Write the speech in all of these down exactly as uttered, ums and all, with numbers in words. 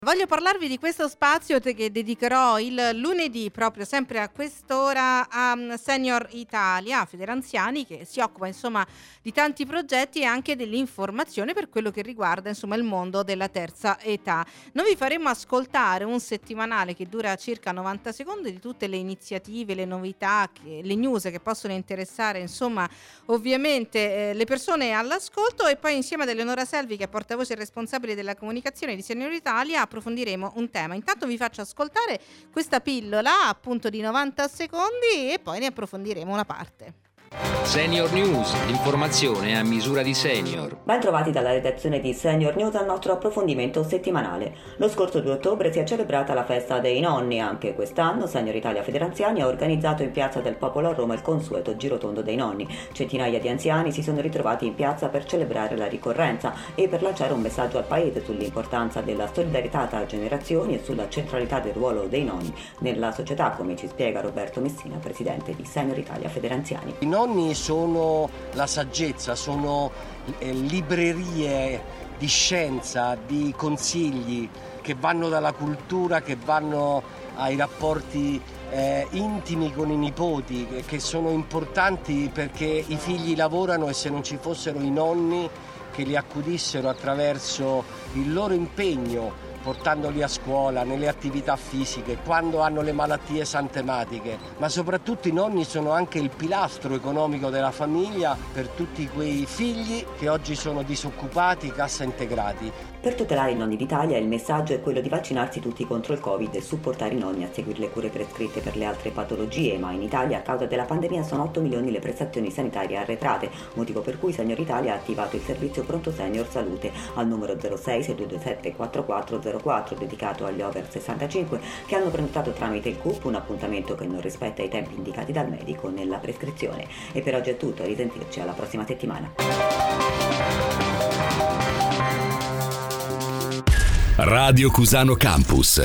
Voglio parlarvi di questo spazio te- che dedicherò il lunedì, proprio sempre a quest'ora, a mm, Senior Italia, a Federanziani, che si occupa insomma di tanti progetti e anche dell'informazione per quello che riguarda insomma il mondo della terza età. Noi vi faremo ascoltare un settimanale che dura circa novanta secondi di tutte le iniziative, le novità, che- le news che possono interessare insomma ovviamente eh, le persone all'ascolto, e poi insieme ad Eleonora Selvi, che è portavoce e responsabile della comunicazione di Senior Italia, approfondiremo un tema. Intanto vi faccio ascoltare questa pillola appunto di novanta secondi e poi ne approfondiremo una parte. Senior News, l'informazione a misura di senior. Ben trovati dalla redazione di Senior News al nostro approfondimento settimanale. Lo scorso due ottobre si è celebrata la festa dei nonni. Anche quest'anno Senior Italia Federanziani ha organizzato in Piazza del Popolo a Roma il consueto girotondo dei nonni. Centinaia di anziani si sono ritrovati in piazza per celebrare la ricorrenza e per lanciare un messaggio al paese sull'importanza della solidarietà tra generazioni e sulla centralità del ruolo dei nonni nella società, come ci spiega Roberto Messina, presidente di Senior Italia Federanziani. I nonni sono la saggezza, sono eh, librerie di scienza, di consigli che vanno dalla cultura, che vanno ai rapporti eh, intimi con i nipoti, che sono importanti perché i figli lavorano e se non ci fossero i nonni che li accudissero attraverso il loro impegno, portandoli a scuola, nelle attività fisiche, quando hanno le malattie santematiche, ma soprattutto i nonni sono anche il pilastro economico della famiglia per tutti quei figli che oggi sono disoccupati, cassa integrati. Per tutelare i nonni d'Italia il messaggio è quello di vaccinarsi tutti contro il Covid e supportare i nonni a seguire le cure prescritte per le altre patologie, ma in Italia a causa della pandemia sono otto milioni le prestazioni sanitarie arretrate, motivo per cui Senior Italia ha attivato il servizio Pronto Senior Salute al numero zero sei sei due due sette quattro quattro zero quattro dedicato agli over sessantacinque che hanno prenotato tramite il C U P un appuntamento che non rispetta i tempi indicati dal medico nella prescrizione. E per oggi è tutto, a risentirci alla prossima settimana. Radio Cusano Campus.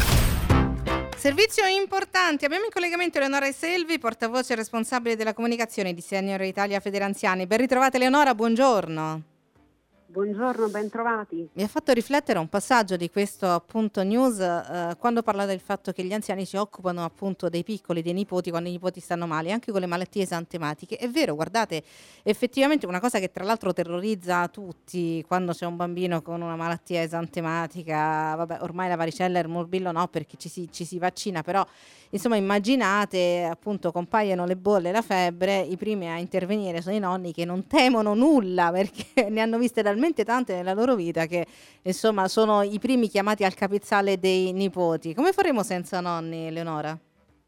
Servizio importante, abbiamo in collegamento Eleonora Selvi, portavoce e responsabile della comunicazione di Senior Italia Federanziani. Ben ritrovata Eleonora, buongiorno. Buongiorno, ben trovati. Mi ha fatto riflettere un passaggio di questo appunto news eh, quando parla del fatto che gli anziani si occupano appunto dei piccoli, dei nipoti, quando i nipoti stanno male, anche con le malattie esantematiche. È vero, guardate, effettivamente una cosa che tra l'altro terrorizza tutti quando c'è un bambino con una malattia esantematica, vabbè, ormai la varicella e il morbillo no, perché ci si, ci si vaccina, però insomma immaginate appunto compaiono le bolle e la febbre, i primi a intervenire sono i nonni che non temono nulla perché ne hanno viste talmente tante nella loro vita che insomma sono i primi chiamati al capezzale dei nipoti. Come faremo senza nonni, Eleonora?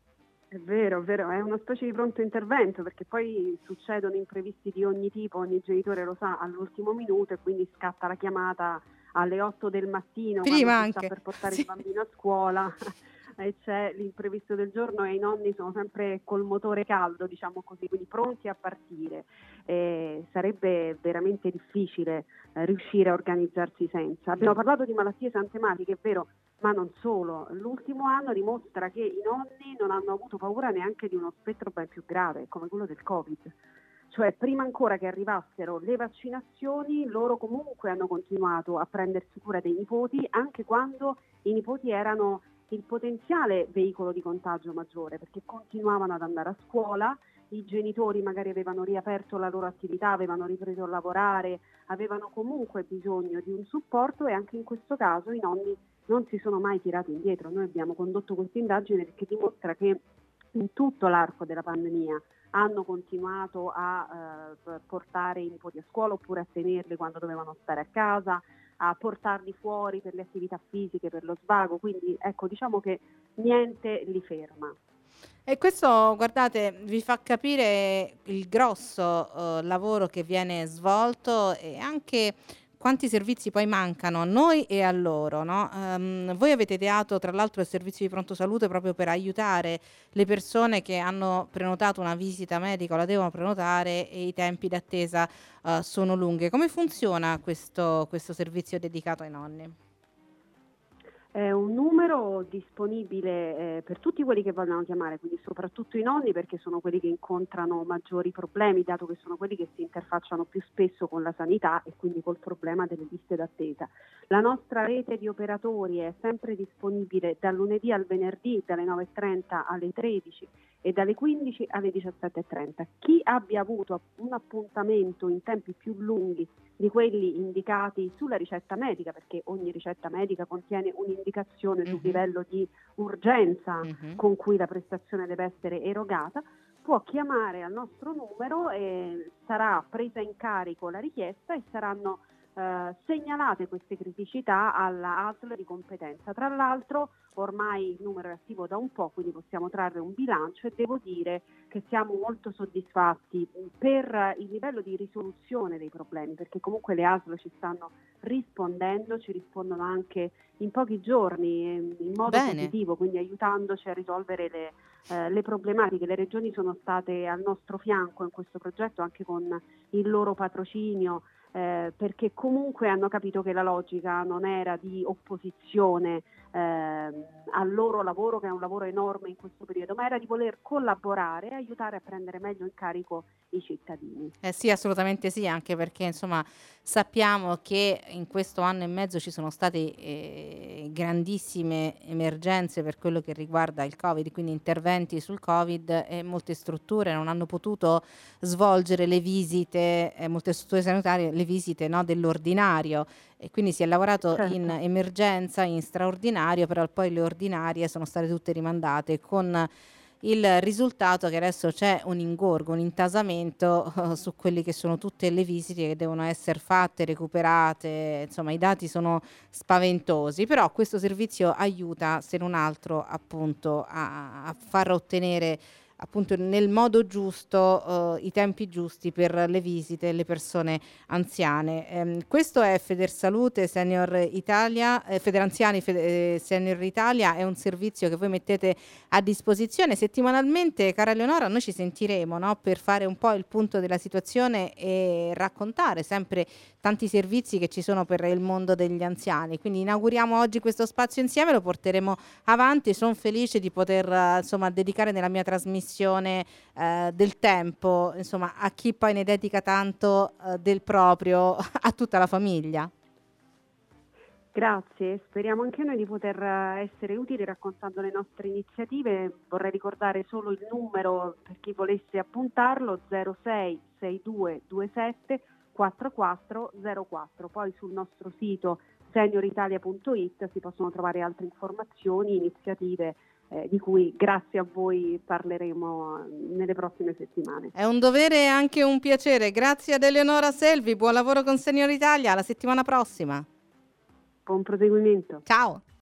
È vero, è vero, è una specie di pronto intervento perché poi succedono imprevisti di ogni tipo, ogni genitore lo sa all'ultimo minuto e quindi scatta la chiamata alle otto del mattino Prima quando si anche. sta per portare Sì. il bambino a scuola e c'è l'imprevisto del giorno e i nonni sono sempre col motore caldo, diciamo così, quindi pronti a partire. Eh, sarebbe veramente difficile eh, riuscire a organizzarsi senza. Abbiamo parlato di malattie esantematiche, è vero, ma non solo. L'ultimo anno dimostra che i nonni non hanno avuto paura neanche di uno spettro ben più grave, come quello del Covid. Cioè, prima ancora che arrivassero le vaccinazioni, loro comunque hanno continuato a prendersi cura dei nipoti, anche quando i nipoti erano il potenziale veicolo di contagio maggiore, perché continuavano ad andare a scuola, i genitori magari avevano riaperto la loro attività, avevano ripreso a lavorare, avevano comunque bisogno di un supporto e anche in questo caso i nonni non si sono mai tirati indietro. Noi abbiamo condotto questa indagine perché dimostra che in tutto l'arco della pandemia hanno continuato a eh, portare i nipoti a scuola oppure a tenerli quando dovevano stare a casa, a portarli fuori per le attività fisiche, per lo svago, quindi ecco, diciamo che niente li ferma. E questo, guardate, vi fa capire il grosso eh, lavoro che viene svolto e anche quanti servizi poi mancano a noi e a loro, no? Ehm, voi avete ideato tra l'altro il servizio di pronto salute proprio per aiutare le persone che hanno prenotato una visita medica o la devono prenotare e i tempi d'attesa eh, sono lunghi. Come funziona questo, questo servizio dedicato ai nonni? È un numero disponibile eh, per tutti quelli che vogliono chiamare, quindi soprattutto i nonni, perché sono quelli che incontrano maggiori problemi, dato che sono quelli che si interfacciano più spesso con la sanità e quindi col problema delle liste d'attesa. La nostra rete di operatori è sempre disponibile dal lunedì al venerdì, dalle nove e trenta alle tredici e dalle quindici alle diciassette e trenta. Chi abbia avuto un appuntamento in tempi più lunghi di quelli indicati sulla ricetta medica, perché ogni ricetta medica contiene un'indicazione sul Mhm. livello di urgenza Mhm. con cui la prestazione deve essere erogata, può chiamare al nostro numero e sarà presa in carico la richiesta e saranno eh, segnalate queste criticità alla A S L di competenza. Tra l'altro ormai il numero è attivo da un po', quindi possiamo trarre un bilancio e devo dire che siamo molto soddisfatti per il livello di risoluzione dei problemi, perché comunque le A S L ci stanno rispondendo, ci rispondono anche in pochi giorni in modo Bene. positivo, quindi aiutandoci a risolvere le, eh, le problematiche. Le regioni sono state al nostro fianco in questo progetto anche con il loro patrocinio, eh, perché comunque hanno capito che la logica non era di opposizione eh, al loro lavoro, che è un lavoro enorme in questo periodo, ma era di voler collaborare e aiutare a prendere meglio in carico i cittadini. Eh sì, assolutamente sì, anche perché insomma sappiamo che in questo anno e mezzo ci sono state eh, grandissime emergenze per quello che riguarda il Covid, quindi interventi sul Covid, e molte strutture non hanno potuto svolgere le visite, eh, molte strutture sanitarie, le visite, no, dell'ordinario, e quindi si è lavorato Certo. in emergenza, in straordinario, però poi le ordinarie sono state tutte rimandate, con il risultato che adesso c'è un ingorgo, un intasamento eh, su quelli che sono tutte le visite che devono essere fatte, recuperate, insomma i dati sono spaventosi, però questo servizio aiuta, se non altro, appunto a, a far ottenere appunto nel modo giusto eh, i tempi giusti per le visite alle persone anziane. Ehm, questo è Federsalute Senior Italia, eh, Federanziani Fede- eh, Senior Italia, è un servizio che voi mettete a disposizione settimanalmente. Cara Eleonora, noi ci sentiremo, no, per fare un po' il punto della situazione e raccontare sempre tanti servizi che ci sono per il mondo degli anziani. Quindi inauguriamo oggi questo spazio insieme, lo porteremo avanti. Sono felice di poter eh, insomma dedicare nella mia trasmissione eh, del tempo, insomma, a chi poi ne dedica tanto eh, del proprio a tutta la famiglia. Grazie, speriamo anche noi di poter eh, essere utili raccontando le nostre iniziative. Vorrei ricordare solo il numero per chi volesse appuntarlo: zero sei sei due due sette quattro quattro zero quattro. Poi sul nostro sito senior italia punto it si possono trovare altre informazioni, iniziative eh, di cui grazie a voi parleremo nelle prossime settimane. È un dovere e anche un piacere. Grazie ad Eleonora Selvi, buon lavoro con Senior Italia, alla settimana prossima. Buon proseguimento. Ciao.